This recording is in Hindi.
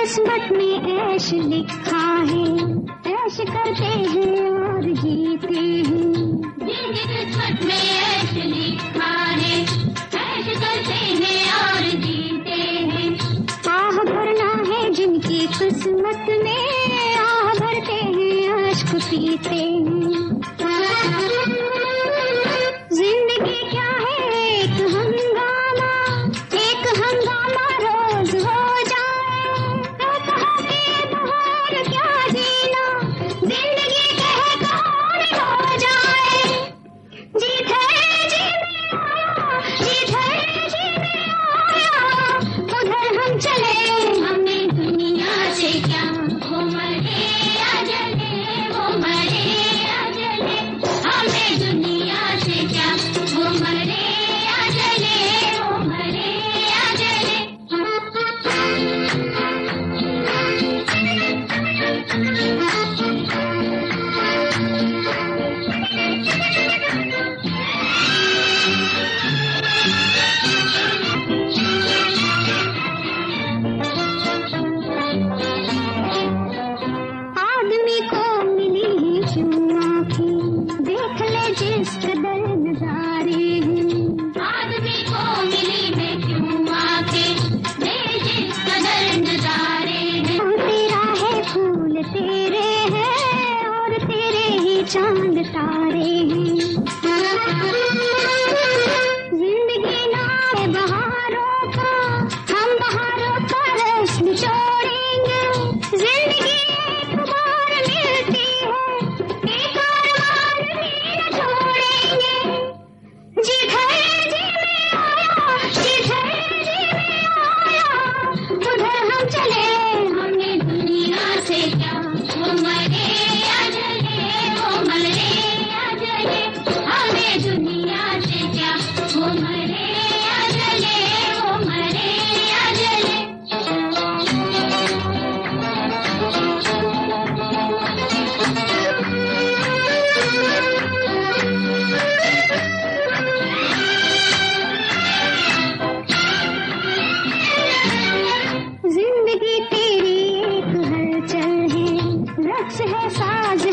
किस्मत में ऐश लिखा है, ऐश करते हैं और जीते हैं। जिनकी किस्मत में ऐश लिखा है, ऐश करते हैं और जीते हैं। आह भरना है जिनकी किस्मत में, आह भरते हैं अश्क पीते हैं। जिंदगी क्या है एक हंगामा, एक हंगामा रोज हो जाए। और क्या जीना, जिंदगी कहे कौन हो जाए। जीत है जी में आया, जीत है जी में आया, उधर हम चले। हमने दुनिया से क्या, वो मरे या जले, वो मरे या जले। हमें दुनिया से क्या, वो मरे या जले, वो मरे या जले। आदमी को मिली है क्यों आँखें, देख ले जिस कदर नजारे हैं। आदमी को मिली है क्यों आंखें, मेरे जिस कदर नजारे हैं। तेरा है फूल तेरे हैं, और तेरे ही चांद तारे हैं। जिंदगी ना है बहारों का, हम बहारों का रस निचोड़ेंगे। जिंदगी एक बार मिलती है, एक अरमान भी न छोड़ेंगे। जीत है जी में आया, जीत है जी में आया, उधर हम चले। हमने दुनिया से क्या, वो मरे या जले, वो मरे या जले। हमें दुनिया से क्या, वो मरे या जले, वो मरे या जले। जिंदगी तेरी एक हलचल है, रक्स है साज